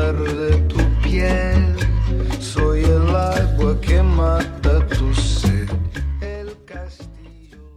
sudor de tu piel, soy el agua que mata